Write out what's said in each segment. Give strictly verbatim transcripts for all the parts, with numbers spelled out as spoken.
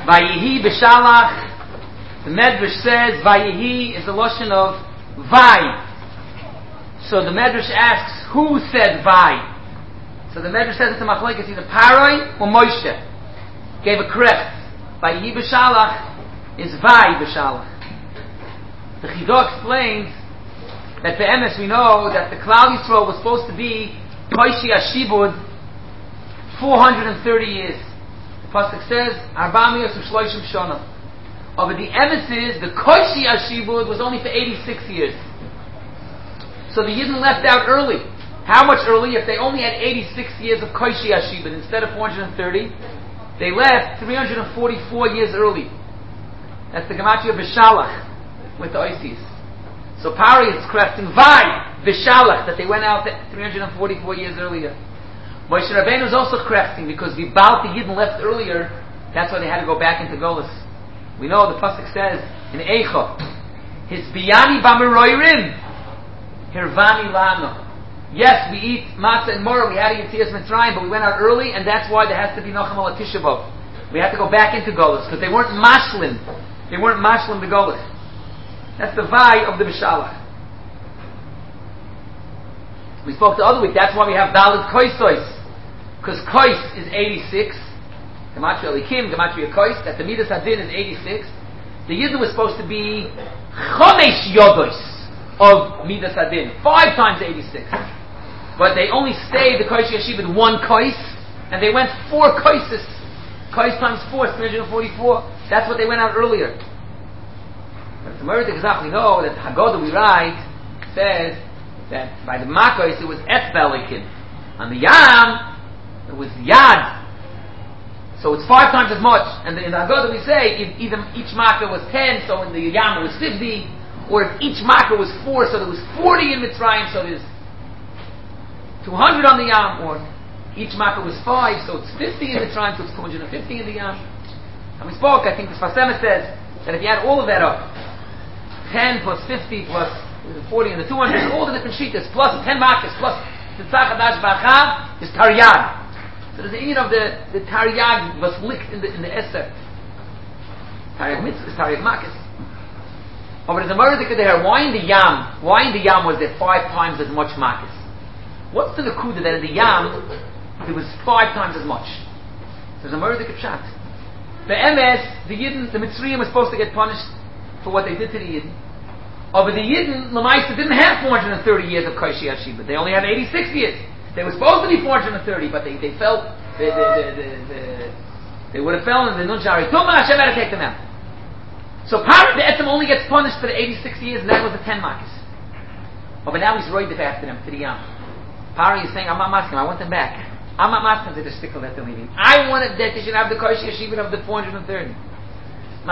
Vayihi b'shalach. The Medrash says Vayihi is the lashon of Vai. So the Medrash asks, who said Vai? So the Medrash says it's a machlokes, it's either Paroi or Moshe. Gave a correct. Vayihi b'shalach is Vai b'shalach. The Chidah explains that the M S we know that the Klal Yisrael was supposed to be Koishi Ashibud four hundred thirty years. The Pasuk says Arba'miyos u'shloishim shana. But the M S is the Koishi Ashibud was only for eighty-six years. So the Yidden left out early. How much early? If they only had eighty-six years of Koishi Ashibud instead of four hundred thirty, they left three hundred forty-four years early. That's the Gematria B'Shalach with the Oisies. So Pari is correcting Vai B'Shalach that they went out three hundred forty-four years earlier. Moshe Rabbeinu is also correcting because Vibal the Yidden left earlier. That's why they had to go back into Golus. We know the pasuk says in Eicha, his biyani b'meroirim, hirvani lano. Yes, we eat matzah and mora. We had to eat Yetzias Mitzrayim, but we went out early, and that's why there has to be Nacham al Tisha B'Av. We had to go back into Golus because they weren't mashlim. They weren't mashlim the Golus. That's the vai of the Bishalach. We spoke the other week. That's why we have Dalit Koisos, because Kois is eighty-six. Gematria Elikim, Gematria Kois. That the Midas Hadin is eighty-six. The Yidden was supposed to be Chomesh Yodos of Midas Hadin, five times eighty-six. But they only stayed the Koish Yeshiva with one Kois, and they went four Koises. Kois times four is three hundred forty-four. That's what they went out earlier. But the Merit exactly know that the Haggadah we write says that by the Makos it was Etzbelikin. On the Yam it was Yad. So it's five times as much. And in the Haggadah we say if either each Makkah was ten, so in the Yam it was fifty, or if each Makkah was four, so there was forty in Mitzrayim, so there's two hundred on the Yam, or each Makkah was five, so it's fifty in Mitzrayim, so it's two hundred fifty in the Yam. And we spoke, I think the Sfasema says that if you add all of that up, ten plus fifty plus forty and the two hundred, all the different sheetas, plus ten Makkahs, plus the Tzachadash Bacha, is Taryag. So there's the Indian of the, the Taryag was licked in the in the Eser. Taryag Mitzvah is Taryag Makkahs. Oh, but there's a murder there. Why in the Yam? Why in the Yam was there five times as much Makkahs? What's the Nakuda that in the Yam there was five times as much? So there's a murder Pshat. The M S, the Yidden, the Mitzrayim was supposed to get punished for what they did to the Yidden. Oh, but the Yidden, Lamaisa, didn't have four hundred thirty years of Koshi Hashiva. They only had eighty-six years. They were supposed to be four hundred thirty, but they, they felt they, they, they, they, they, they would have fell in the Nunchari Tumah. Hashem had to take them out. So Parah the Etzem only gets punished for the eighty-six years, and that was the ten Makkahs. Oh, but now he's roidif after them to the Yam. Parah is saying, I'm not masking, I want them back. I'm not masking to the stickle that they're leaving. I wanted that they should have the Koshi Hashiva of the four hundred thirty. On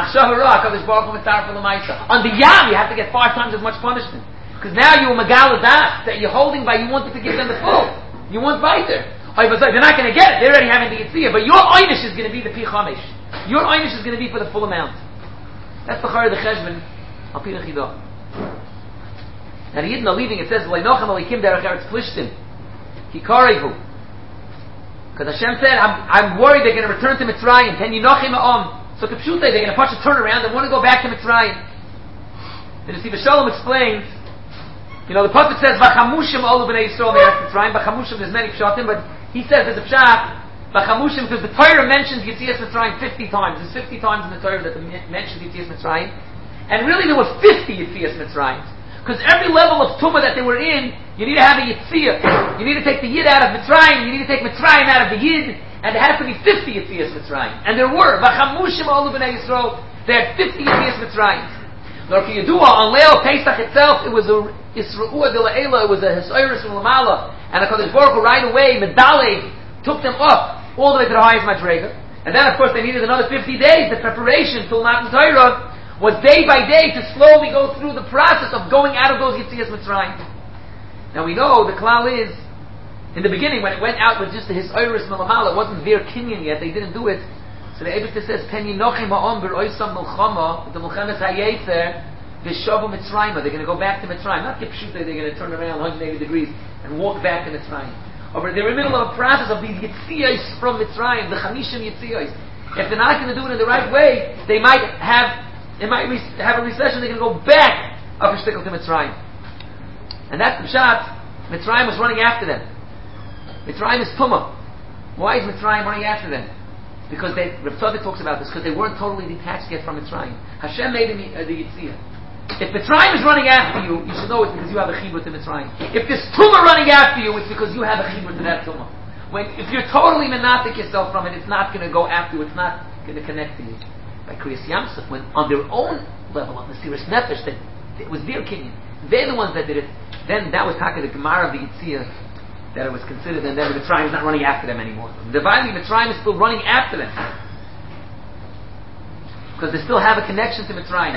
the Yam, you have to get five times as much punishment. Because now you're Megaladas that you're holding by, you wanted to give them the full. You want weiter. They're not going to get it. They're already having the Yitziyah. But your Einish is going to be the Pi Chamesh. Your Einish is going to be for the full amount. That's the Chayr of the Cheshbon. Al Pi Nechidah. Now the Yidden are leaving. It says, Le'nochem alikim derech eretz plishtim. Ki karevu. Because Hashem said, I'm, I'm worried they're going to return to Mitzrayim. Ten yinochim ha'om. So Kipshute, they're going to punch a turnaround. They want to go back to Mitzrayim. The Nesiv Shalom explains, you know, the Pasuk says, Vachamushim olu b'nei Yisrael me'eretz Mitzrayim. Vachamushim, there's many pshatim, but he says there's a pshat, Vachamushim, because the Torah mentions Yetzias Mitzrayim fifty times. There's fifty times in the Torah that mentions Yetzias Mitzrayim. And really there were fifty Yetzias Mitzrayim. Because every level of Tumah that they were in, you need to have a Yetziyah. You need to take the Yid out of Mitzrayim, you need to take Mitzrayim out of the Yid, and there has to be fifty Yetzias Mitzrayim. And there were. Vachamushim olu b'nei Yisrael. They had fifty Yetzias Mitzrayim. Now, if you do on Leil Pesach itself, it was a Yisra'ua de La'ela, it was a Hisoyrus from Lamala, and HaKadosh Baruch Hu right away, Medaleh, took them up all the way to the highest Madrega. And then, of course, they needed another fifty days. The preparation till Matan Torah was day by day to slowly go through the process of going out of those Yetzias Mitzrayim. Now, we know the klal is, in the beginning, when it went out with just the Hisoyrus from Lamala, it wasn't Vir Kinyan yet, they didn't do it. So the Eibishter says, Pen yinochim ha'om b'roisam milchama, the Mulchemes haYetzer, v'shavu Mitzrayim. They're going to go back to Mitzrayim. Not Kipshute, they're going to turn around one hundred eighty degrees and walk back to Mitzrayim. Or they're in the middle of a process of these Yitziyos from Mitzrayim, the Chamishim Yitziyos. If they're not going to do it in the right way, they might have, it might re- have a recession. They're going to go back up a shtickle to Mitzrayim, and that's the pshat. Mitzrayim was running after them. Mitzrayim is tumah. Why is Mitzrayim running after them? Because they, Rav Tzadok talks about this, because they weren't totally detached yet from Mitzrayim. Hashem made the, uh, the Yitzhak. If Mitzrayim is running after you, you should know it's because you have a chibur to Mitzrayim. If there's tumah running after you, it's because you have a chibur to that tumah. When, if you're totally menatik yourself from it, it's not going to go after you, it's not going to connect to you. By Kriyas Yamsuf, when on their own level of the Mesiras Nefesh, that it was their kinyan, they're the ones that did it, then that was talking the Gemara of the Yitzhak, that it was considered, and then the Mitzrayim is not running after them anymore. Divinely, Mitzrayim is still running after them. Because they still have a connection to Mitzrayim.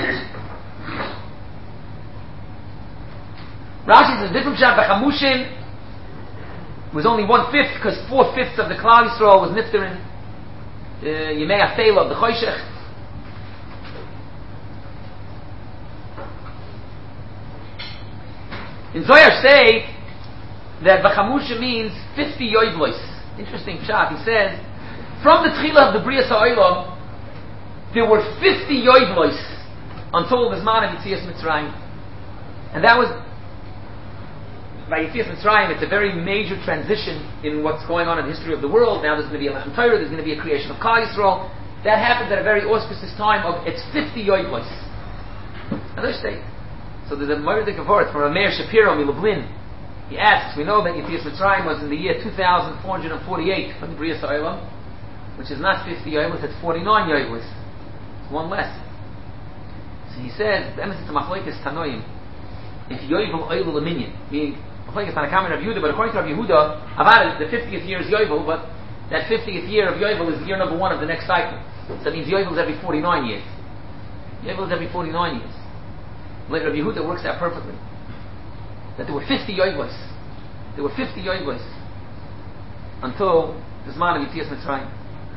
Rashi says a different shot, B'chamushin was only one-fifth, because four-fifths of the Klal Yisrael was nifter in uh, Yemei Afela of the Choshech. In Zohar say that B'chamusha means fifty yoivlois. Interesting shot. He says, from the Tchila of the Bria Sa'olam, there were fifty yoivlois until the Zman of Yitzias Mitzrayim. And that was, by Yitzias Mitzrayim, it's a very major transition in what's going on in the history of the world. Now there's going to be a Matan Torah, there's going to be a creation of Klal Yisrael. That happens at a very auspicious time of, it's fifty yoivlois. Another state. So there's a Mordechai Gavort from Rameir Shapiro, Milublin. He asks, we know that Yitzias Mitzrayim was in the year two thousand four hundred forty-eight from the Bria Sa'olam, which is not fifty yoivlois, it's forty-nine yoivlois. It's one less. So he says, the emphasis of Machlokes Tanoim, if yoivol oil l'minyan, meaning Machlokes Tanakam and Rav Yehuda, but according to Rav Yehuda, Avad, the fiftieth year is yoivol, but that fiftieth year of yoivol is year number one of the next cycle. So that means yoivol is every forty-nine years. Yoivol is every forty-nine years. Later, Rav Yehuda works out perfectly. That there were fifty yoivos. There were fifty yoivos until the Zman of Yitzias Mitzrayim.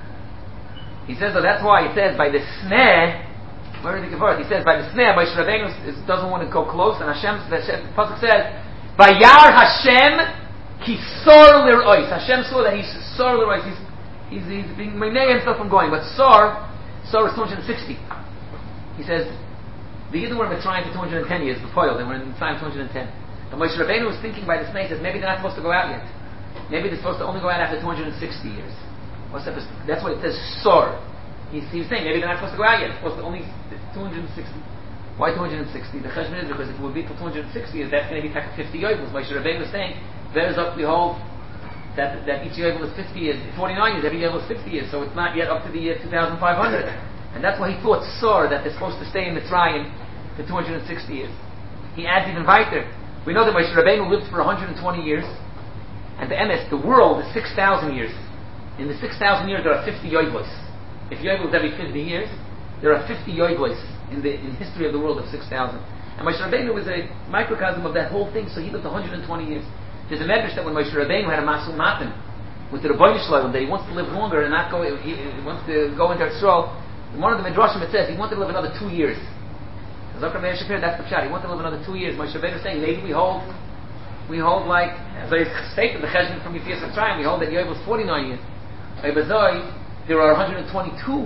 He says that that's why he says by the snare, where is the Gemara? He says by the snare, Moshe Rabbeinu doesn't want to go close, and Hashem, the pasuk says, Vayar Hashem ki sor l'rois. Hashem saw that he's sor l'rois. He's he's he's being menei himself from going, but sor, sor is two hundred sixty. He says the Yidden were Mitzrayim for two hundred ten years. The Poil, they were in Mitzrayim two hundred ten. But Moshe Rabbeinu was thinking by the snake, says maybe they're not supposed to go out yet. Maybe they're supposed to only go out after two hundred sixty years. What's that? That's what it says, sor. He's, he's saying maybe they're not supposed to go out yet. It's supposed to only two hundred sixty. Why two hundred sixty? The cheshbon is because if it would be for two hundred sixty years, that's going to be like fifty yovel. Moshe Rabbeinu was saying, there's up the whole that that each yovel is fifty years, forty-nine years, every yovel is fifty years, so it's not yet up to the year two thousand five hundred. And that's why he thought sor, that they're supposed to stay in Mitzrayim for two hundred sixty years. He adds even weiter. We know that Moshe Rabbeinu lived for one hundred twenty years, and the M S, the world, is six thousand years. In the six thousand years, there are fifty yoivos. If yoivos every fifty years, there are fifty yoivos in the in history of the world of six thousand. And Moshe Rabbeinu was a microcosm of that whole thing, so he lived one hundred twenty years. There's a medrash that when Moshe Rabbeinu had a masul matan with the Rebbeinu Shalom, that he wants to live longer and not go, he, he wants to go into Yisrael. In one of the midrashim it says he wanted to live another two years. Zakar Meir Shapir, that's the pshat. He wanted to live another two years. Moshe Rabbeinu is saying maybe we hold, we hold like as I say to the cheshbon from Yitzias Mitzrayim, we hold that Yovel is forty-nine years. By Bazoi, there are one hundred twenty-two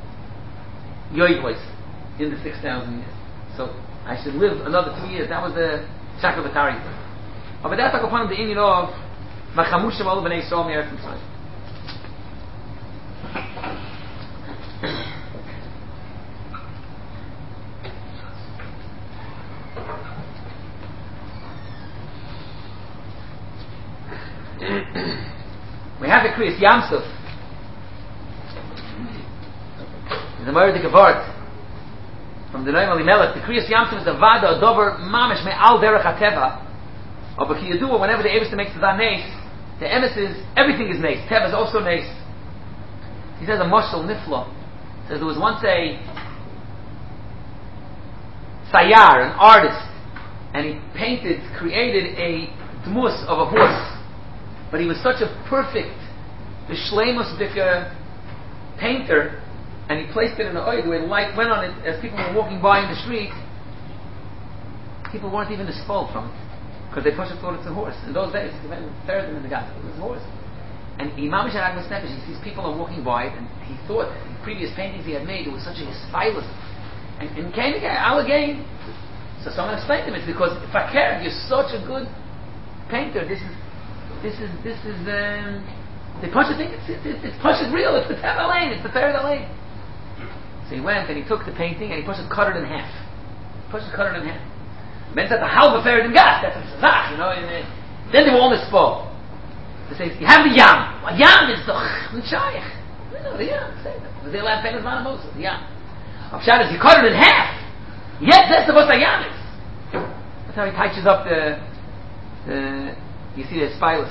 Yovelis in the six thousand years. So I should live another two years. That was the Shakal Batari. But that's like upon the inyan of Machamushim Ol B'nei Yisrael Me'eretz Mitzrayim. We have the Kriyas Yamsuf. The Mordechai Gavort from the Noam Elimelech. The Kriyas Yamsuf is a vada, a dover, mamish me'al derech hateva. Or b'ki yadua, whenever the Eibster makes the nes, the emes is, everything is nes. Teva is also nes. He says a moshel niflo. He says there was once a sayar, an artist, and he painted, created a dmus of a horse. But he was such a perfect, the shleimus dika painter, and he placed it in the oil where the light went on it as people were walking by in the street. People weren't even disposed from it because they pushed it thought it's a horse. In those days, it was better than the gospel. It was a horse, And Imam Sharag Nefesh, he sees people are walking by it, and he thought in previous paintings he had made, it was such a stylus. And in Kain Al again, so someone explained to him, it's because Fakir, you're such a good painter. This is, this is, this is. Um, they push it. It's, it's, it's, it's push it real. It's the Tev Alain. It's the Third Alain. So he went and he took the painting and he pushed it, cut it in half. Pushed it, cut it in half. Men said the halva fair in gas. That's a zach, you know. And, uh, then they were all mispo. They say you have the yam. A yam is the shaykh. No, the yam. They last famous man of Moses. The yam. Of Shabbos, you cut it in half. Yes, that's the what the yam is. That's how he touches up the. the you see the spilus.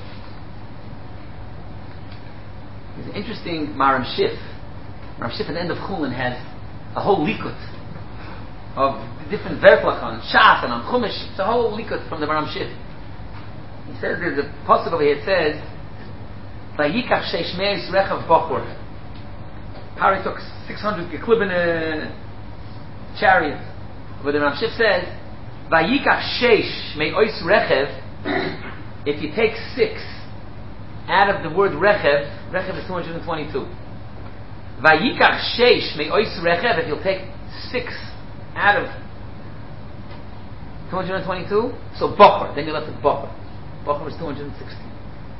There's an interesting Maram Shif. Maram Shif at the end of Chulin has a whole likut of different vertlach on Shas and on Chumash. It's a whole likut from the Maram Shif. He says there's a pasuk over here. It says, "Vayikach sheish meis rechav bachor." Pari took six hundred geklibben chariots. But the Maram Shif says, "Vayikach sheish meis rechav." If you take six out of the word rechev, rechev is two hundred twenty-two. Vayikach sheish me'ois rechev, if you'll take six out of two hundred twenty-two, so bocher, then you're left with bocher. Bocher is two hundred sixteen.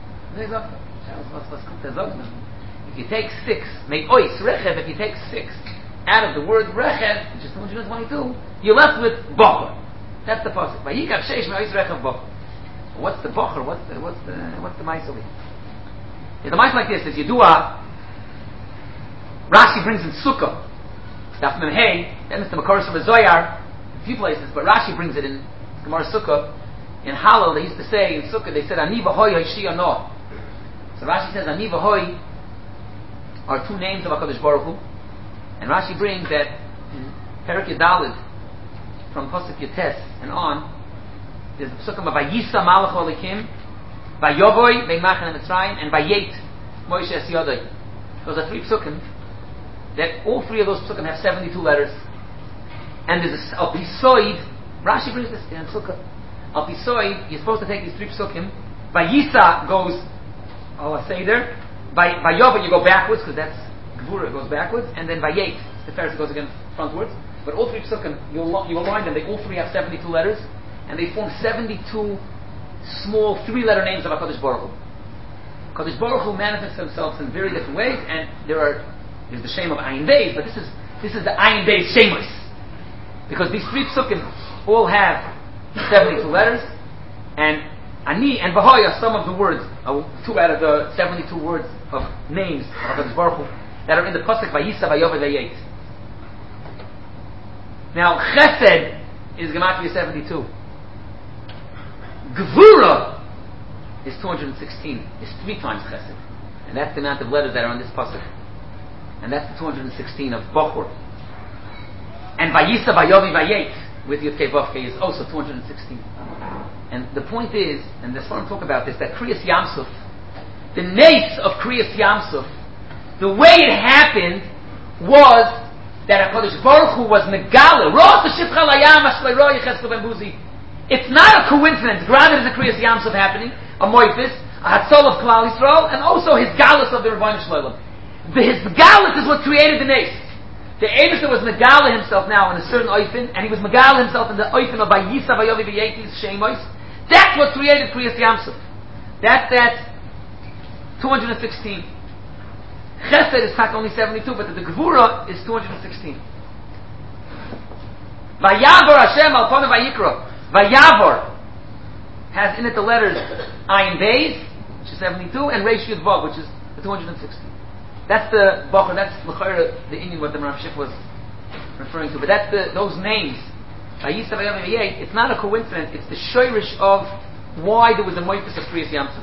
If you take six, me'ois rechev, if you take six out of the word rechev, which is two hundred twenty-two, you're left with bocher. That's the pasuk. Vayikach sheish me'ois rechev bocher. What's the bocher? What's the what's the what's the mice over here? Yeah, the mice like this is you do a Rashi brings in Sukkah. Daf Mem Hey, that Mister Makoros from the Zoyar, a few places, but Rashi brings it in Gemara Sukkah. In Hallel, they used to say in Sukkah, they said Ani v'hoy Hoshia no. So Rashi says Ani v'hoy are two names of HaKadosh Baruch Hu, and Rashi brings that in Perak Yadalid from Pasuk Yotes and on. There's the psukim of Vayisa Malach Olikim, Vayovoy Beimachan Mitzrayim, and Vayet Moshe Es Yodai. Those are three psukim. That all three of those psukim have seventy-two letters. And there's a Alpisoid. Rashi brings this in Sukkah. Alpisoid. You're supposed to take these three psukim. Vayisa goes Al Seder. Vayovoy you go backwards because that's Gvura goes backwards, and then Vayet the Pharisee goes again frontwards. But all three psukim you you align them. They all three have seventy-two letters. And they form seventy-two small three-letter names of HaKadosh Baruch Hu. HaKadosh Baruch Hu manifests themselves in very different ways, and there are there's the shame of Ayin Beis, but this is this is the Ayin Beis Shemos, because these three psukim all have seventy-two letters, and Ani and Bahoy are some of the words, uh, two out of the seventy-two words of names of HaKadosh Baruch Hu that are in the pasuk Vayisa Vayova Vayet. Now Chesed is Gematria seventy-two. Gvura is two hundred sixteen. It's three times Chesed. And that's the amount of letters that are on this pasuk. And that's the two hundred sixteen of Bochur. And Vayisa Vayovi Vayet with Yud Kei Vav Kei is also two hundred sixteen. And the point is, and the Sforim talk about this, that Kriyas Yamsuf, the nace of Kriyas Yamsuf, the way it happened was that HaKadosh Baruch Hu was Megala. Rosh Hashivcha Layam Ashlei Ro Yecheskel Ben Buzi. It's not a coincidence. Granted, there's a Kriyas Yamsuf happening, a Moifis, a Hatzol of Klal Yisrael, and also his Galus of the Rebbeinu Shloim. His Galus is what created the Nes. The Eibusher was Megala himself now in a certain Oifin, and he was Megala himself in the Oifin of Vayisa Vayovi V'Yetis Shemois. That's what created Kriyas Yamsuf. That's that two hundred sixteen. Chesed is not only seventy-two, but the Gevura is two hundred sixteen. Vayavor Hashem al Ponu Vayikra. Vayavor has in it the letters Ayin Beis, which is seventy-two, and Reish Yud Vav, which is the two hundred sixteen. That's the Bachar, that's L'chayra, the Indian what the Rav Shif was referring to. But that's the, those names. Vayisa Vayav Vayet, it's not a coincidence, it's the shoyrish of why there was a moifus of Kriyas Yamsuf.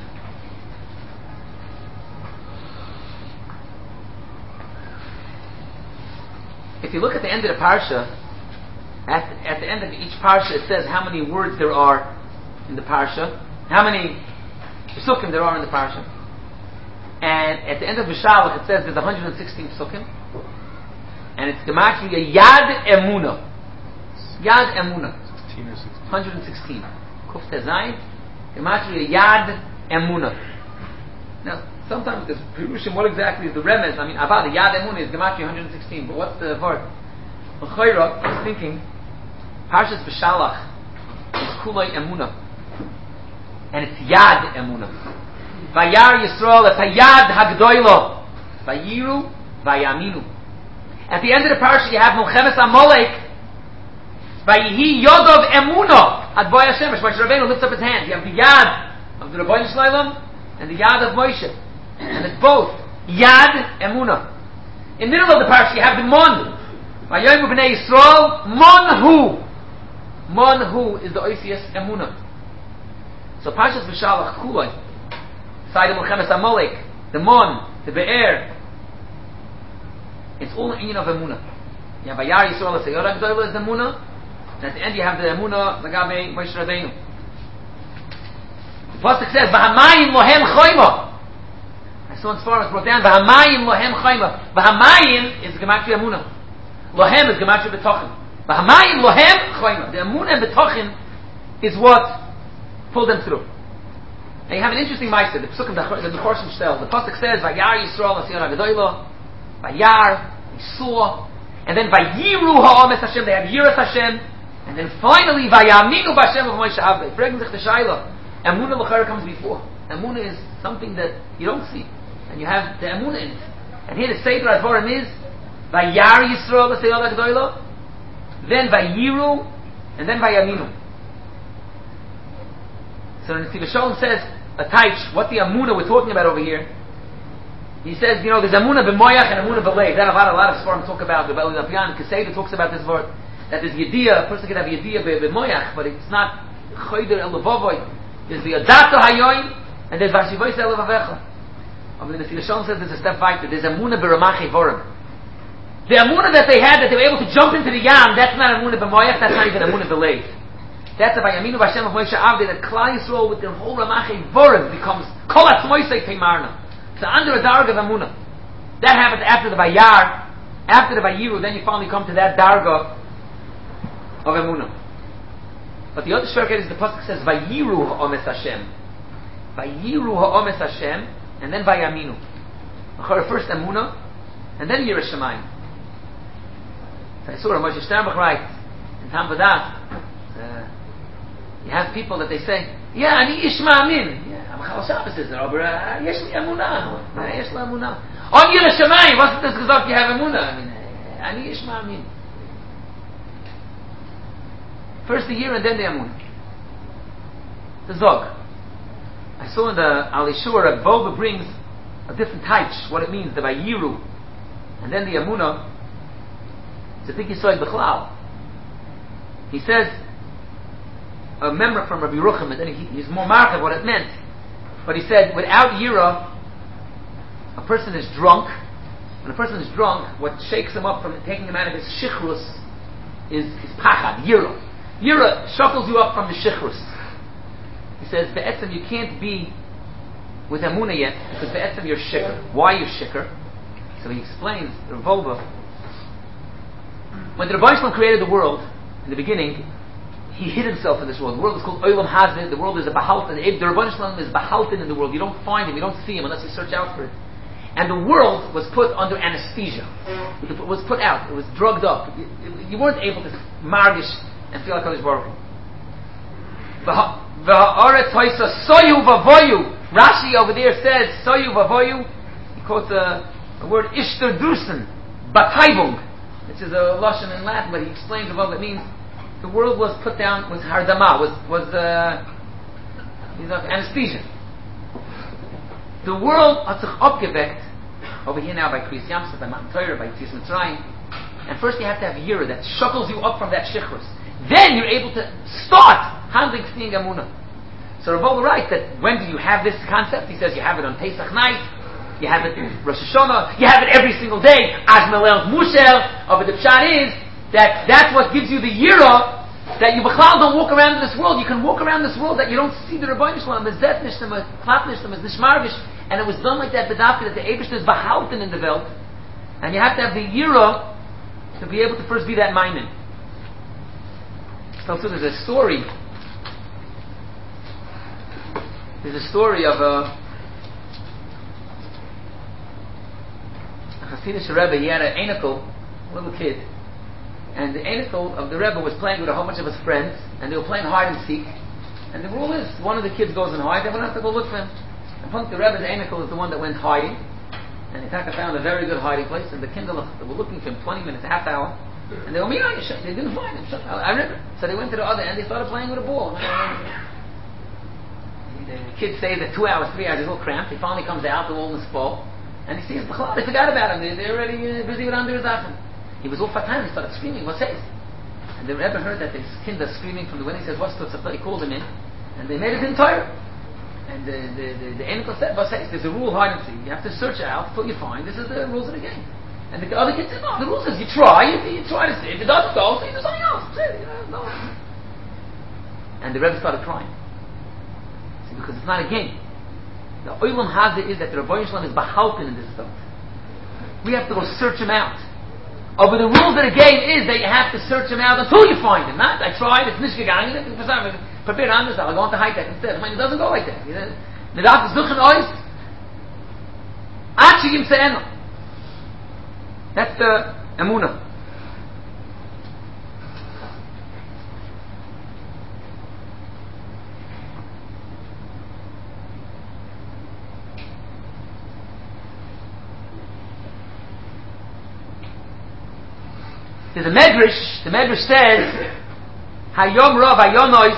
If you look at the end of the parsha, at the, at the end of each parsha it says how many words there are in the parsha, how many psukim there are in the parsha. And at the end of Mishalach it says there's one hundred sixteen psukim, and it's gematria Yad Emuna. Yad Emuna. one hundred sixteen. Kuf Tezayin. Gematria Yad Emuna. Now, sometimes there's Pirushim, what exactly is the remez? I mean, Abba, the Yad Emunah is Gematria one hundred sixteen, but what's the word? L'chayra, I was thinking, Parshas B'Shalach is Kulay Emunah, and it's Yad Emunah. Vayar Yisrael, it's Hayad Hagdoilo, Vayiru, Vayaminu. At the end of the parsha, you have Milchemes Amalek, Vayihi Yodov Emunah, Advoy Hashem, Moshe Rabbeinu lifts up his hand. You have the Yad of the Rabbeinu Shlalem, and the Yad of Moshe, and it's both Yad Emunah. In the middle of the parsha, you have the Mon. Vayomu b'nei Yisrael, Mon Hu. Mon Hu is the Oisius Emunah. So Parshas B'Shalach Kulay, side of Milchemes Amalek, the Mon, the Be'er, it's all the union of Emunah. You have Vayar Yisrael, the Seyorah Gdoila is the Emunah, and at the end you have the Emunah, Lagabe Moshe Rabbeinu. The Pasuk says, "V'hamayim lohem choyma." I saw in Sfarim brought down, "V'hamayim lohem choyma." V'hamayim is Gematria Emunah. Lohem is Gematria B'tochen. V'hamayim lohem choyma. The Emunah and B'tochen is what pulled them through. And you have an interesting ma'aser. The Pesukim, the Meforshim Shtel. The Pasuk says, "Vayar Yisrael Asiyar Hagadoilo." Vayar, they saw, and then Vayiru Ha'omes Hashem. They have Yiras Hashem, and then finally Vayaminu B'Hashem of Moshe Avdei. Fragen sich the Shaila. Emunah l'chayra comes before. Emunah is something that you don't see, and you have the Emunah in it. And here the Seder Advarim is Vayar Yisrael L'Seyol HaGdoilo, then Vayiru, and then Vayaminu. So the Nesiv Shalom says a taich. What's the Emunah we're talking about over here? He says, you know, there's Emunah b'moyach and Emunah b'leiv. That a lot, a lot of Sfarim talk about. The Beli Lapian Keseda talks about this word. That there's Yediyah. A person can have Yediyah b'moyach, but it's not Choyder el Levavoy. There's the Adato Hayoim, and there's Vashivois el Levavecha. I mean, the Nesiv Shalom says there's a step weiter. There's Emunah b'Ramachi Vorim. The Emunah that they had, that they were able to jump into the Yam, that's not Emunah b'moyach. That's not even Emunah b'leiv. That's the Vayaminu B'Hashem of Moshe Avdei, that Klal Yisrael with their whole Ramachi Vorim becomes Kol Atzmoisei Teimarna. So under a darga of Emunah. That happens after the Vayar, after the Vayiru, then you finally come to that darga of Emunah. But the other shortcut is the pasuk says Vayiru Ha'omes Hashem. Vayiru Ha'omes Hashem, and then Vayaminu. First Emunah, and then Yiras Shamayim. So I saw Moshe Sternbach write in Tam Vadat. Uh, you have people that they say, yeah, ani ish ma'amin. Yeah, I'm Chal Shabbos is there, but yesh li emunah. Yesh li emunah. On Yiras Shamayim, what's this gesagt you have emunah? I mean, ani ish ma'amin. First the year and then the emunah. The Zog. I saw in the Alishur, Reb Boba brings a different taich, what it means, the Vayiru, and then the emunah. It's a big yisoid b'chlal. He says, a member from Rabbi Yerucham, and then he, he's more marked of what it meant. But he said, without Yira, a person is drunk. When a person is drunk, what shakes him up from taking him out of his shichrus is, is pachad, Yira. Yira shuffles you up from the shichrus. He says, be'etzem, you can't be with Emunah yet, because be'etzem you're shikr. Why you're shikr? So he explains, the Revolva, when the Rebbe Yisrael created the world, in the beginning, he hid himself in this world. The world is called Olam Hazeh. The world is a Bahaltin. The Rebbe Yisrael is Bahaltin in the world. You don't find him, you don't see him unless you search out for it. And the world was put under anesthesia. It was put out. It was drugged up. You, you weren't able to margish and feel like HaKadosh Baruch Hu. V'ha'aretz hoisa soyu v'avoyu. Rashi over there says soyu v'avoyu. He quotes a, a word ishter drusen, bataibung, which is a lashon in Latin, but he explains what it means. The world was put down, was hardama, was was uh, anesthesia. The world hat sich abgeweckt over here now by Kriyas Yamsuf, by Matan Torah, by Yetzias Mitzrayim. And first you have to have Yira that shuckles you up from that shichrus. Then you're able to start handling seeing Emunah. So Rav writes that when do you have this concept? He says you have it on Pesach night, you have it in Rosh Hashanah, you have it every single day. Az Melel Mushel, but the pshat is that that's what gives you the Yira, that you b'chlal don't walk around in this world. You can walk around this world that you don't see the Rebbeinu Shalom, as Zet Nishtam, as Plat Nishtam, as Nishmargish, and it was done like that b'dafka, that the Eibishter is behalten in the Welt, and you have to have the Yira to be able to first be that Maimin. So, so there's a story, there's a story of a Chassidish Rebbe, he had an Einikel, little kid, and the Einikel of the Rebbe was playing with a whole bunch of his friends, and they were playing hide and seek. And the rule is, one of the kids goes and hides, everyone has to go look for him. And punk the Rebbe's Einikel is the one that went hiding, and he kind of found a very good hiding place, and the Kindle were looking for him twenty minutes, a half hour, and they were, me, they didn't find him. I remember. So they went to the other end, they started playing with a ball. The kids say that two hours, three hours, he's a little cramped. He finally comes out, the wall is full, and he sees the Chalal. They forgot about him. They, they're already uh, busy with Andrew Zachen. He was all fatan. He started screaming. What says? And the Rebbe heard that his kind are screaming from the window. He says, "What's the?" He called him in, and they made it in Torah. And the the the, the Einikel said, "What says?" There's a rule hide and seek. You have to search out until you find. This is the rules of the game. And the other kids said, "No, the rules is you try. You, you try to see. If it doesn't go, so you do something else." You know, no. And the Rebbe started crying. See, because it's not a game. The Olam Hazeh is that the Rebbeinu Shalom is behalten in this stuff. We have to go search him out. Oh, but the rules of the game is that you have to search him out until you find him. Not, I tried, it's nicht gegangen, prepared on this, I'll go on to high tech instead. I mean, it doesn't go like that. Nedat is duchen ois. Ad sheyim se'eno. That's the emunah. There's a medrash. The medrash says, "Hayom Rav Hayonos,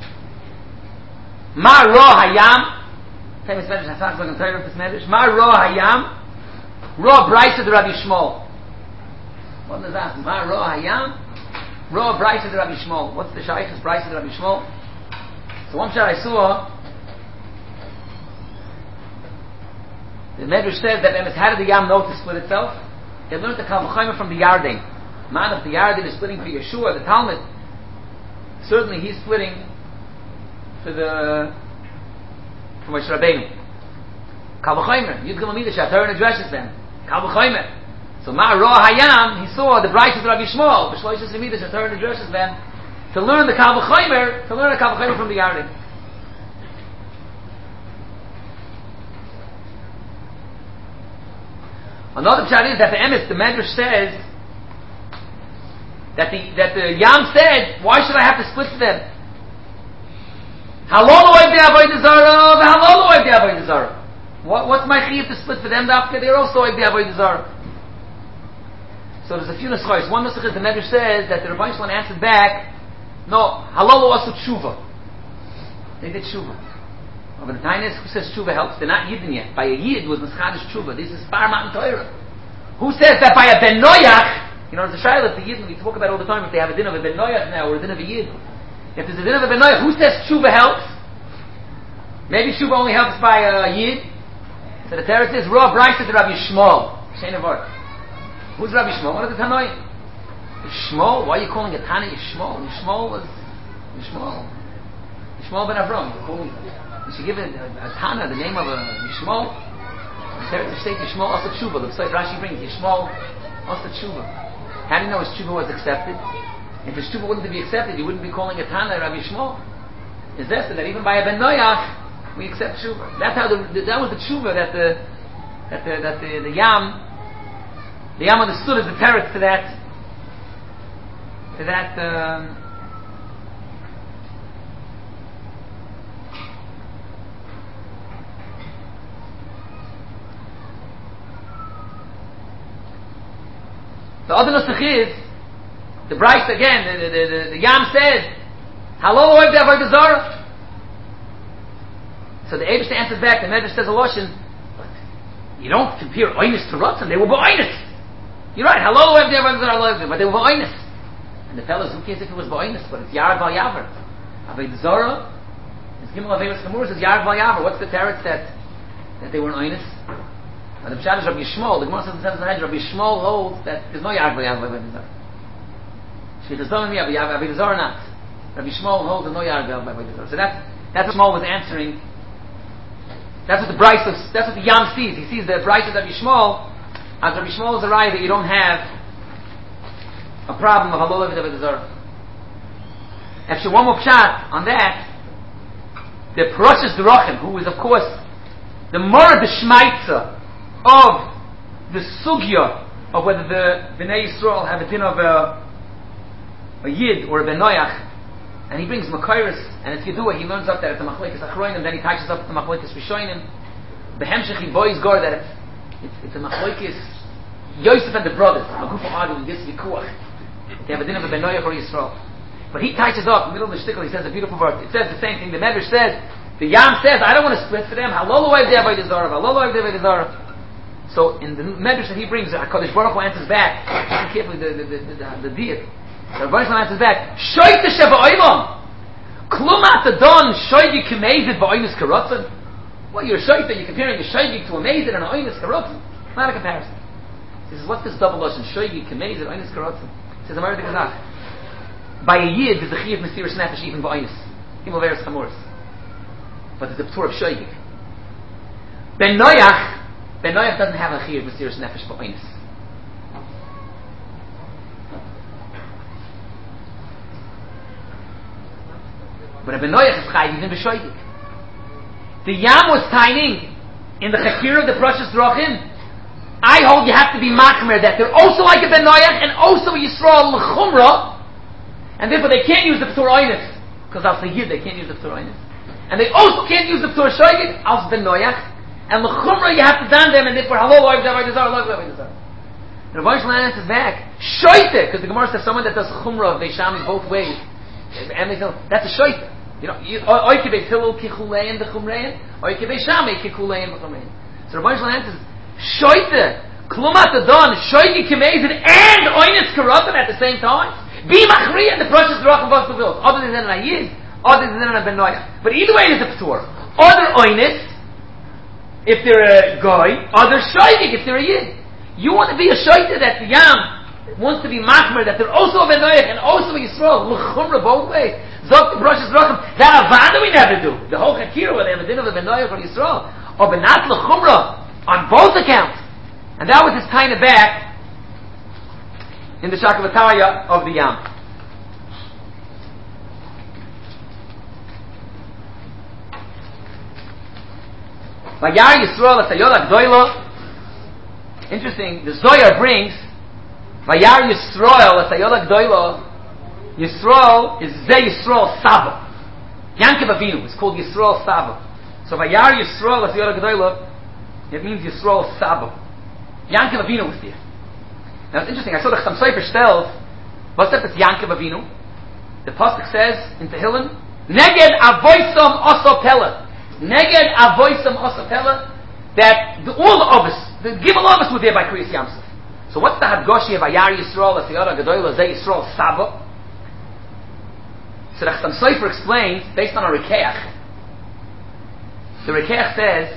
Ma Ro Hayam." Famous medrash. I thought I was going to tell you this medrash. Ma Ro Hayam, Ro Brayso de Rabbi Shmuel. What does that? Ma Ro Hayam, Ro Brayso de Rabbi Shmuel. What's the shaykhs Brayso de Rabbi Shmuel? So one shot I saw. The medrash says that how did the Yam know to split itself? They learned the Kal V'chomer from the Yarden. Man, if the Yarden is splitting for Yeshua, the Talmud, certainly he's splitting for the for Moshe Rabbeinu. Kal V'chomer, Yud Gimel Midah, Shatar addresses them. Kal V'chomer. So Ma Ro Hayam, he saw the Brayso of Rabbi Shmuel, B'shloishes Midah, Shatar addresses them to learn the Kal V'chomer, to learn the Kal V'chomer from the Yarden. Another pshat is that the emes, the Medrash says that the that the Yam said, why should I have to split for them? Halol oiv de avodah zarah, v'halol oiv de avodah zarah. What what's my chiyuv to split for them? They're also oiv de avodah zarah. So there's a few nuschos. One nuschos, the Medrash says that the Rebbeinu Shalom answered back, no, halol also tshuva. They did tshuva. But the Tainis, who says tshuva helps? They're not Yidden yet. By a Yid was Neschadish tshuva. This is Par Matan Torah. Who says that by a Ben Noyach, you know, there's a Shaila, the Yidden, we talk about all the time, if they have a din of a Ben Noyach now, or a din of a Yid. If there's a din of a Ben Noyach, who says tshuva helps? Maybe tshuva only helps by a Yid. So the Torah says, Rav Brayso to Rabbi Shmuel. Shein Avar. Who's Rabbi Shmuel? What is the Tanoim? Shmuel? Why are you calling it Tana Yishmuel? Yishmuel was Yishmuel. Yishmuel ben Avram. You're calling You should give it a, a Tana, the name of a Yishmael. The state Yishmael also Tshuva. Looks like Rashi brings Yishmael also Tshuva. How do you know his Tshuva was accepted? If his Tshuva wouldn't be accepted, you wouldn't be calling it Tana Rabbi Yishmael. It's that that even by a Ben Noyach we accept Tshuva. That's how the, the that was the Tshuva that the that the that the, the Yam the Yam understood as the teretz to that to that. Um, The other nusach is the Bryce again. The, the, the, the Yam says, "Halol oiv de avodah zarah." So the Eibush answers back. The Medrash says a lashon, but you don't compare oinus to rotzen. They were ba'oinus. You're right. Halol oiv de avodah zarah, but they were ba'oinus. And the fellows, who cares if it was ba'oinus? But it's yard val yaver. Avodah zarah. It's gimel averos kamur says yard val yaver. What's the teretz that that they were oinus? And the Pshat is Rabbi Shmuel. The Gemara says in the Sanhedrin, Rabbi Shmuel holds that there's no Yad V'Yad V'Yad V'Yad. Shvichas Domim Yad V'Yad V'Yad V'Yad not. Rabbi Shmuel holds there's no Yad V'Yad V'Yad. So that's that's what Shmuel was answering. That's what the Bryce of, that's what the Yam sees. He sees the Bryce of Rabbi Shmuel as Rabbi Shmuel is a raya that you don't have a problem of Halol V'Yad V'Yad. Actually, one more Pshat on that. The Parashas Derachim, who is of course the Mora the Shmaitza of the sugya of whether the Bnei Yisrael have a din of a, a Yid or a Benoyach, and he brings Makairis, and it's Yedua, he learns up that it's a Machlekes Achroinim, then he touches up the Machlekes Rishonim. The Hemshech he boys guard that it's, it's, it's a Machlekes Yosef and the brothers, Magufa arguing this Vikuach. They have a din of a Benoyach or Yisrael. But he touches up in the middle of the shtickle, he says a beautiful word. It says the same thing. The Medrash says, the Yam says, I don't want to split for them. Halolo Oiv Dei Avodah Zarah, Halolo Oiv Dei Avodah Zarah. So in the Medrash that he brings, HaKadosh Baruch Hu answers back, listen carefully the the the the, the, the diet. The Rebbeinu answers back, Shoyte Sheva Oilam, Klumat Adon Shoyge K'Mezid V'Oinus Karotzen. Well, you're Shoyte, you're comparing a Shoyge to a Mezid and an Oinus Karotzen. Not a comparison. He says, what's this double lashon? Shoyge K'Mezid Oinus Karotzen. He says, I'm already Kazakh. By a Yid, there's a Chiyav Mesiras Nefesh even V'Oinus. Himel Veres Chamoris. But there's a P'tur of Shoyge. Ben Noyach, Ben Noyach doesn't have a Chiyav Mesiras Nefesh V'Oinus. But a Ben Noyach is Chayiv even B'Shoyge. The Yam was tining in the Chakir of the Precious Drachim. I hold you have to be Machmer that they're also like a Ben Noyach and also a Yisrael L'Chumrah, and therefore they can't use the P'tur Oinus, because as a Yid they can't use the P'tur Oinus. And they also can't use the P'tur Shoyge as Ben Noyach, and L'Chumrah you have to dan them, and therefore Halol Oiv Dei Avodah Zarah, Halol Oiv Dei Avodah Zarah. The Rebbeinu Shalom answers back, Shoyte, because the Gemara says someone that does Chumrah of Beishami both ways, and they tell, that's a Shoyte. You know, Oike Beithilul Kichulein B'Chumrein, Oike Beishami Kichulein B'Chumrein. So the Rebbeinu Shalom answers, Shoyte, Klumat Adon, Shoyge K'Mezid, and Oinus Karotten at the same time. Be Machri and the Precious Drachim Vos B'Vils. Other than a Yid, other than a Ben Noyach. But either way, there's a P'tur. Other Oinus, if they're a Goy, other Shoyge, if they're a Yid. You want to be a Shoyte that the Yam wants to be Machmer, that they're also a Ben Noyach and also a Yisrael, L'Chumra both ways. Zok the Precious Drachim. That Avada we never do. The whole Chakira where they have a din of a Ben Noyach or Yisrael. Or Benat L'Chumra on both accounts. And that was his kind of back in the Shakavataya of the Yam. Vayar Yisrael Asayol Agdoilo. Interesting, the Zohar brings Vayar Yisrael Asayol Agdoilo. Yisrael is Ze Yisrael Saba. Yankov Avinu is called Yisrael Saba. So Vayar Yisrael Asayol Agdoilo, it means Yisrael Saba. Yankov Avinu was there. Now it's interesting, I saw the Chassam Sofer tells, what's up, it's Yankov Avinu. The Pasuk says in Tehillim, Neged Avoisam Osopela. Neged Avoisam Osopela, that the, all of us, the Gimel of us were there by Kriyas Yamsuf. So what's the Hadgoshi of Ayar Yisrael, Asayara Gedoyla, Zeh Yisrael Saba? So the Chassam Sofer explains, based on a Rekeach, the Rekeach says,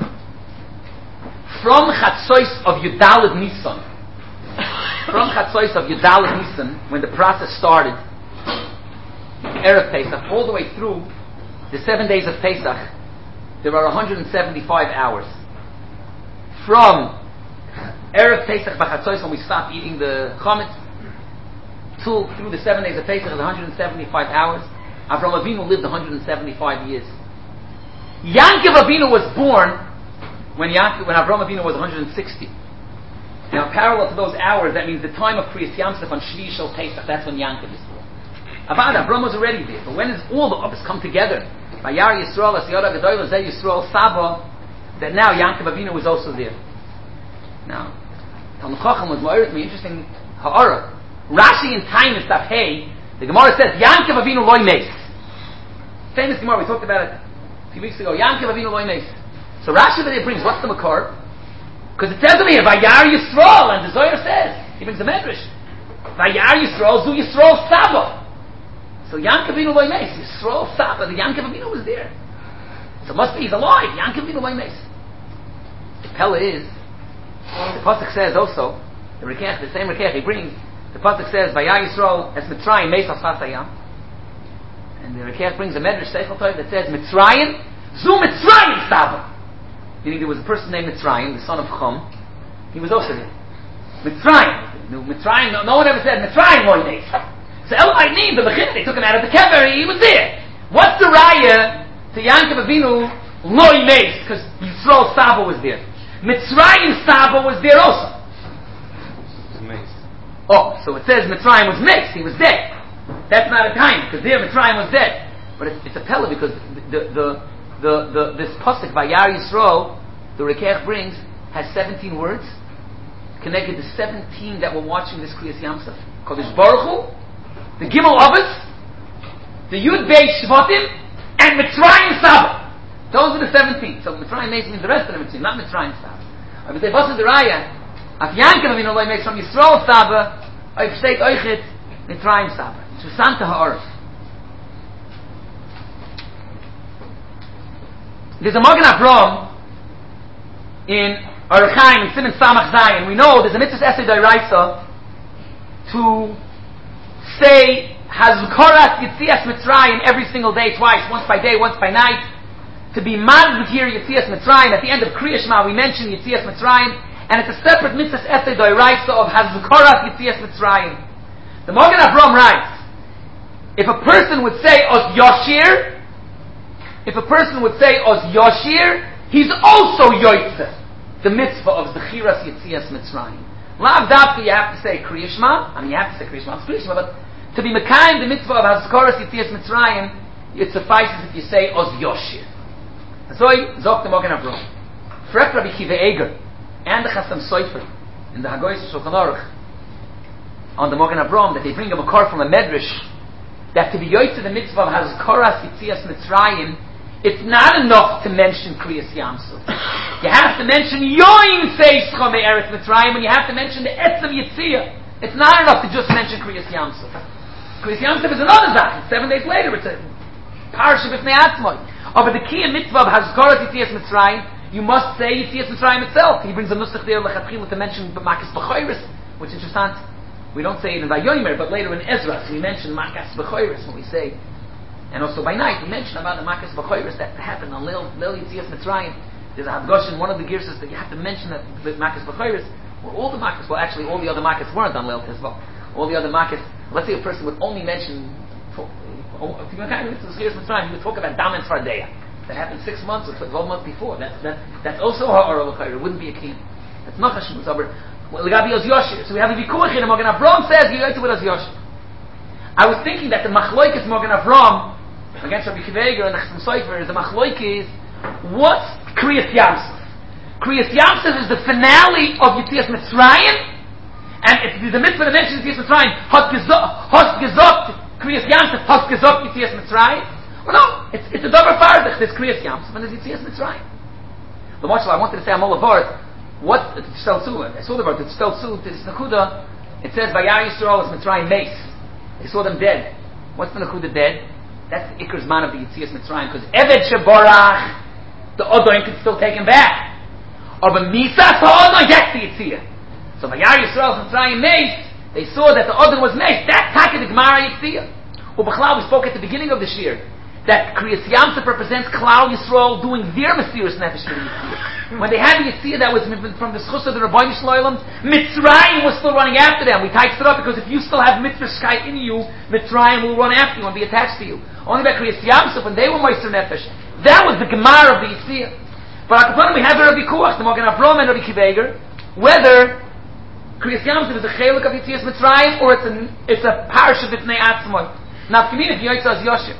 from Chatzois of Yudalit Nisan, from Chatzois of Yudalit Nisan, when the process started, Erev Pesach, all the way through the seven days of Pesach, there are one hundred seventy-five hours. From Erev Pesach B'Chatzois, when we stop eating the Chometz, till through the seven days of Pesach is one hundred seventy-five hours. Avraham Avinu lived one hundred seventy-five years. Yankov Avinu was born when Yankov, when Avraham Avinu was one hundred sixty. Now, parallel to those hours, that means the time of Kriyas Yamsuf on Shvi Shel Pesach. That's when Yankov is born. Avad Avraham was already there, but when is all the of us come together? Vayar Yisrael Asiyara Gedoyla Zeh Yisrael Saba. That now Yankov Avinu was also there. Now, Talmud Chacham was more interesting. Ha'ara. Rashi in time is Taf Hey. The Gemara says Yankov Avinu loy meis. Famous Gemara, we talked about it a few weeks ago. Yankov Avinu loy meis. So Rashi that he brings, what's the makar? Because it says over here Vayar Yisrael, and the Zohar says he brings the Medrash. Vayar Yisrael Zu Yisrael Saba. So Yankov Avinu loy meis. Yisrael Saba. The Yankov Avinu was there. So it must be he's alive. Yankov Avinu loy meis. The Pella is the pasuk says also the Rekech, the same Rekech he brings. The pasuk says, "Vayar Yisrael es Mitzrayim meis al Chasayam," and the Rekech brings a Medrash Seichel Tov that says, "Mitzrayim zu Mitzrayim Saba," meaning there was a person named Mitzrayim, the son of Chum. He was also there. Mitzrayim, no, Mitzrayim. No, no one ever said Mitzrayim loy meis. So Elohai Nim, the Bechin, they took him out of the kever. He was there. What's the raya to Yankov Avinu loy meis? Because Yisrael Saba was there. Mitzrayim Saba was there also. Amazing. Oh, so it says Mitzrayim was mixed, he was dead. That's not a time, because there Mitzrayim was dead. But it's, it's a pella, because the, the, the, the, this pasuk by Yar Yisro, the Rekech brings, has seventeen words, connected to seventeen that were watching this Kriyas Yamsuf. Kodesh Baruch Hu, the Gimel Avos, the Yud Beit Shvatim, and Mitzrayim Saba. Those are the seventeen. So Mitzrayim makes means the rest of the Mitzrayim, not Mitzrayim Saba. But they wasn't the Raya. Af Yankel Avinu Loi makes from Yisrael Saba, Oif Shteit Oichit, Mitzrayim Saba. It's Santa Ha'arif. There's a Magen Avram in Orach Chaim, in Siman Samach Zayin. We know there's a mitzvah essay d'oraisa to say Hazkaras Yitzias Mitzrayim every single day, twice, once by day, once by night. To be mad here Yitzias Mitzrayim. At the end of Kriya Shema we mention Yitzias Mitzrayim, and it's a separate mitzvah essay d'oraisa of Hazkaras Yitzias Mitzrayim. The Magen Avram writes, if a person would say Oz Yoshir, if a person would say Oz Yoshir, he's also Yoitze, the mitzvah of Zechiras Yitzias Mitzrayim. Lav Davka, you have to say Kriya Shema. I mean, you have to say Kriya Shema, it's Kriya Shema, but to be Mekayim, the mitzvah of Hazkaras Yitzias Mitzrayim, it suffices if you say Oz Yoshir. So, Zok the Magen Avram. Frek Rabbi Kiva Eger, and the Chasam Sofer, in the Hagoyis Shulchan Aruch, on the Magen Avram, that they bring a makar from a medrash, that to be yoytze the mitzvah of Hazkaras Yitzias Mitzrayim, it's not enough to mention Kriyas Yamsuf. You have to mention Yoin Seischa Me'eretz Mitzrayim, and you have to mention the Etzem Yitzia. It's not enough to just mention Kriyas Yamsuf. Kriyas Yamsuf is another zach. Seven days later, it's a parasha b'fnei atzmai. Oh, but the key mitzvah of Hazkaras Yitzias Mitzrayim, you must say Yitzias Mitzrayim itself. He brings a nusach there lechatchila to mention Makas B'choiris, which is interesting. We don't say it in Vayomer, but later in Ezra, so we mention Makas B'choiris when we say, and also by night we mention about the Makas B'choiris that happened on Leil Yitzias Mitzrayim. There's a Hadgosh in one of the Girsas that you have to mention that the Makas B'choiris, where all the Makas, well actually all the other Makas weren't on Leil Tezvah. All the other Makas, let's say a person would only mention, if you're kind of into the Girsas Mitzrayim, you would talk about Dam and Svardeya. That happened six months or twelve months before. That's that, that's also Ha'ara L'chayr. It wouldn't be a key. That's not Hashemut Zaber. Well, Gabi Oz Yoshir. So we have a Vikuach here. Magen Avram says you go to Oz Yoshir. I was thinking that the Machloikis Magen Avram against Rabbi Kiva Eger and Chasam Sofer is the Machloikis. What's Kriyas Yamsuf? Kriyas Yamsuf is the finale of Yitzias Mitzrayim, and it's the mitzvah to mention Yitzias Mitzrayim. Hot gezogt Kriyas Yamsuf. Hot gezogt Yitzias Mitzrayim. Well, no, it's it's a double fardich. There's Kriyas Yamsuf and there's Yitzias Mitzrayim. The Mashal I wanted to say I'm all about. What it's spelled too? I saw the word. It's spelled too. It's Nakuda. It says Vayar Yisrael is Mitzrayim Mace. They saw them dead. What's the Nakuda dead? That's the Iker's man of the Yitzias Mitzrayim, because Eved Sheborach, the Odoin can still take him back. Or the Misas Ha'odoin, that's the Yitzia. So Vayar Yisrael is Mitzrayim Mace. They saw that the Odoin was Mace. That's Taka the Gemara Yitzia. Ubachlau, we spoke at the beginning of this year that Kriyas Yamsuf represents Klal Yisrael doing their Mesiras Nefesh to the Yitzia. When they had the Yitzia that was from the Schus of the Rabbeinu Shloim, Mitzrayim was still running after them. We typed it up because if you still have Mitzvah Shkai in you, Mitzrayim will run after you and be attached to you. Only by Kriyas Yamsuf, when they were Meiser Nefesh, that was the Gemara of the Yitzia. But Akapanim, we have a Rabbi Kuach, the Magen Avram and Rabbi Kiva Eger, whether Kriyas Yamsuf is a Cheluk of Yitzias Mitzrayim or it's a, it's a Parsha B'fnei Atzmai. Now, if you mean if Yoitza as Yoshir,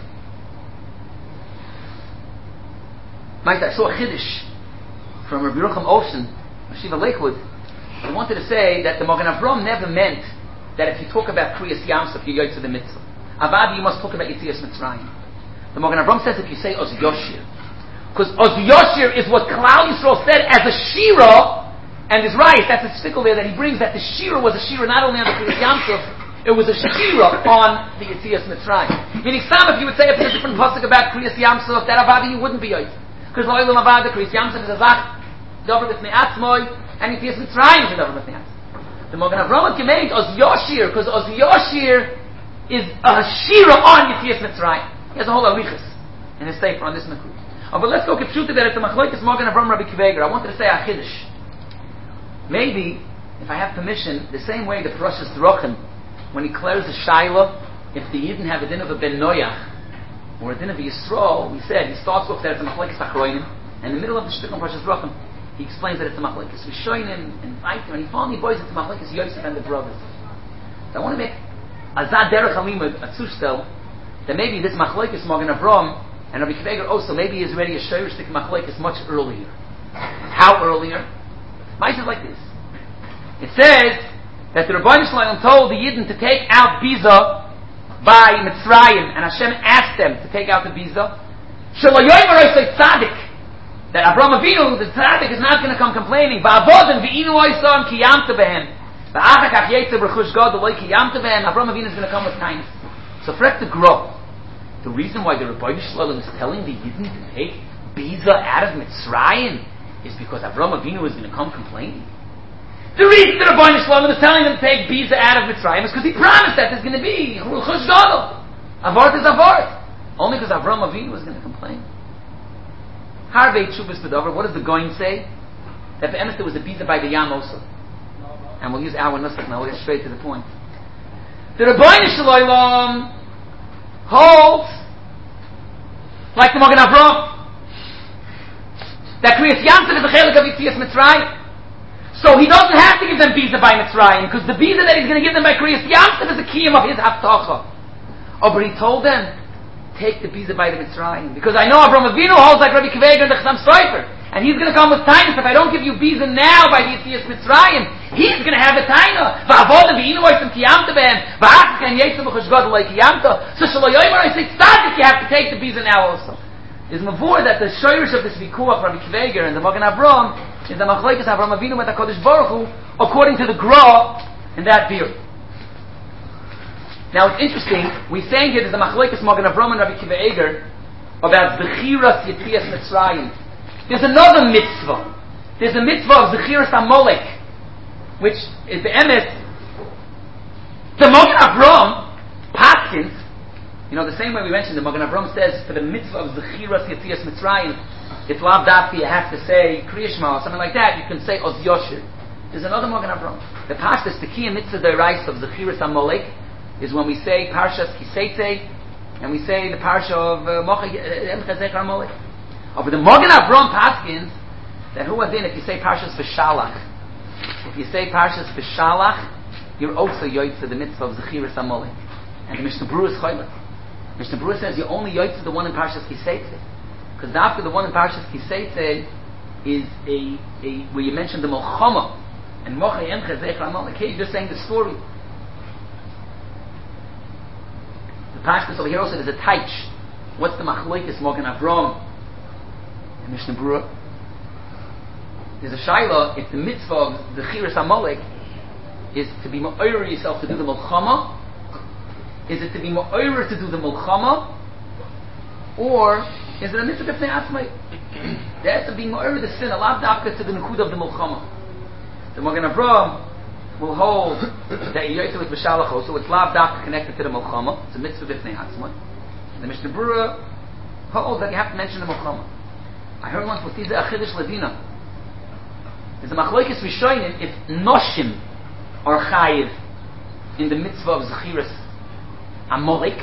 I saw a Chiddush from Rabbi Yerucham Olson, Shiva Lakewood. I wanted to say that the Magen Avram never meant that if you talk about Kriyas Yamsuf, you Yoitza the mitzvah. Avadi, you must talk about Yitzias Mitzrayim. The Magen Avram says if you say Oz Yoshir, because Oz Yoshir is what Klal Yisrael said as a Shira, and is right, that's a stickle there that he brings, that the Shira was a Shira not only on the Kriyas Yamsuf, it was a Shira on the Yitzias Mitzrayim. Meaning, some if you would say if it's a different pasuk about Kriyas Yamsuf, that Avadi you wouldn't be Yoitza. Because Lo'ilam Avada, Kriyas Yamsuf is a Zach, Dover B'fnei Atzmoi, and Yitzias Mitzrayim is a Dover B'fnei Atzmoi. The Magen Avram had gemeint Oz Yoshir, because Oz Yoshir is a Shira on Yitzias Mitzrayim. He has a whole arichas in his sefer on this Nakud. Oh, but let's go get Pshuta that it's a Machloikis Magen Avram Rabbi Kiva Eger. I wanted to say a Chiddush. Maybe, if I have permission, the same way the Parashas Drochem, when he declares the Shaila, if the Yidden have a din of a Ben Noyach, or a din of a Yisrael, we said, he starts off there as a Machlekes Achroinim, and in the middle of the Shtick on Parashas Drochem, he explains that it's a machlekes Rishonim and Vayter, and he finally boils into machlekes Yosef and the brothers. So I want to make a zad derech halimud, a tzushtel, that maybe this machlekes Magen Avram and Rabbi Akiva Eiger also maybe is already a shayristic machlekes much earlier. How earlier? Mice is like this. It says that the Rebbeinu Shalom told the Yidden to take out Biza by Mitzrayim, and Hashem asked them to take out the Biza. Shalayoyim say tzaddik, that Avraham Avinu, the tzaddik, is not going to come complaining. Va'avodim v'inu oisam kiyamta behem. Va'achakach yetzer b'chush god v'loi kiyamta behem. Avraham Avinu is going to come with kindness. So for it to grow, the reason why the Rebbeinu Shalom is telling the Yidden to take Biza out of Mitzrayim is because Avraham Avinu is going to come complaining. The reason that Rebbeinu Shalom is telling them to take Biza out of Mitzrayim is because he promised that there's going to be Chush Gadol. Avart is Avart. Only because Avraham Avinu was going to complain. Harvei Tshuvas B'Dover. What does the Goin say? That the emes there was a Biza by the Yam also. And we'll use our Nusach now. We'll get straight to the point. The Rebbeinu Shalom holds like the Magen Avram that Kriyas Yamsef is a chelik of Yitzias Mitzrayim. So he doesn't have to give them Biza by Mitzrayim, because the Biza that he's going to give them by Kriyas Yamsef is the kiyum of his Haftacha. Oh, but he told them, take the Biza by the Mitzrayim, because I know Avraham Avinu holds like Rabbi Akiva Eiger and the Chassam Sofer, and he's going to come with kindness. If I don't give you Biza now by the Yitzias Mitzrayim, he's going to have a taina. Va'avodim v'inu oisam kiyamta behem, va'achak and yetzer b'chush gadol like kiyamta. So shalayoyim I say tzaddik, you have to take the Biza now also. Is mavur that the shayrish of this vikuach Rabbi Akiva Eiger and the Magen Avram is the machlekes Avraham Avinu with HaKadosh Baruch Hu according to the Gra in that beer. Now it's interesting, we're saying here there's a machlekes Magen Avram and Rabbi Akiva Eiger about Zechiras Yetzias Mitzrayim. There's another mitzvah. There's a mitzvah of Zechiras Amalek, which is the emes. The Magen Avram paskins. You know, the same way we mentioned, the Magen Avram says for the mitzvah of Zechiras Yetzias Mitzrayim, it's lav dafki, you have to say Kriyishma or something like that. You can say Oz Yoshir. There's another Magen Avram. The Pashtas, the key mitzvah derais of Zechiras Amalek is when we say Parshas Kiseitze and we say the Parsha of Mocha Emchazek Amalek. Over the Magen Avram paskins that who adin if you say Parshas V'Shalach, if you say Parshas V'Shalach, you're also yoytze the mitzvah of Zechiras Amalek. And the Mishnah Berurah is chaylik. Mishnah Berurah says you only yoytze the one in Parshas Kiseitze, because after the one in Parshas Kiseitze is a, a where you mentioned the Melchama and Mocha Emcha Zecher Amalek. Here you're just saying the story. The Pashtus over here also there's a taich. What's the machlokes Magen Avram and Mishnah Berurah? There's a shaila if the mitzvah of the Zechiras Amalek is to be ma'orer yourself to do the Melchama. Is it to be ma'orer to do the Melchama, or is it a mitzvah b'fnei atzmai? There has to be ma'orer the sin, a lav dafka to the nekuda of the Melchama. The Magen Avram will hold that you yoytze with b'shalacho, so it's lav dafka connected to the Melchama. It's a mitzvah b'fnei atzmai. The Mishnah Berurah holds that you have to mention the Melchama. I heard once with Tiza Achidish Ladina. There's a machlokes rishonim if noshim are chayiv in the mitzvah of Zechiras Amalek,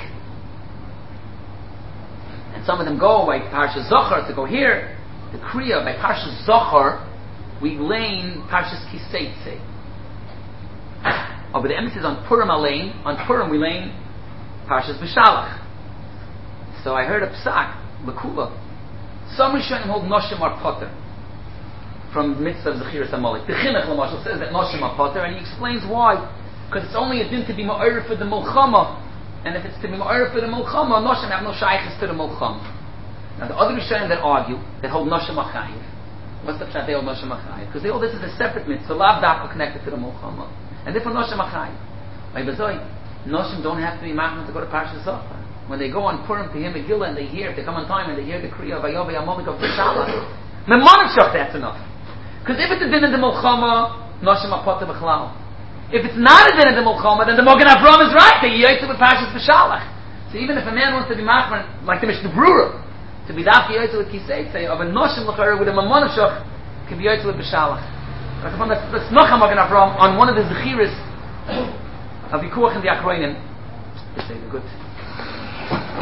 and some of them go by Parsha Zohar to go here. The Kriya by Parsha Zohar we lane Parshas Kiseitze. Oh, but the emphasis on Purim Alain. On Purim we lane Parshas V'Shalach. So I heard a psak L'Kula. Some Rishonim hold Noshim are Potter from the mitzvah of Zechiras Amalek. The Chinuch L'Mashal says that Noshim are Potter, and he explains why. Because it's only a din to be ma'orer for the Melchama. And if it's to be ma'orer for the Melchama, Noshim have no shaykhs to the Melchama. Now the other Rishonim that argue, that hold Noshim Achayiv. What's the pshat they hold Noshim Achayiv? Because they hold this is a separate mitzvah, lav dafka connected to the Melchama. And therefore Noshim Achayiv. By Bezoi, Noshim don't have to be machman to go to Parshas Zohar. When they go on Purim to hear Megillah and they hear, if they come on time and they hear the Kriya of Ayovei Amalek of V'Shalach, Memonavshach, that's enough. Because if it's a din in the Melchama, Noshim Apoter B'chlal. If it's not a din in the Melchama, then the Magen Avram is right. They yoytze with Parshas V'Shalach. So even if a man wants to be machman, like the Mishnah Berurah, to be dafki yoytze with Kiseitze, of a Noshim l'chayr with a Memonavshach, can be yoytze with V'Shalach. Let's noch a Magen Avram on one of the Zechiras of Vikuach and the Akroinim. They say the good.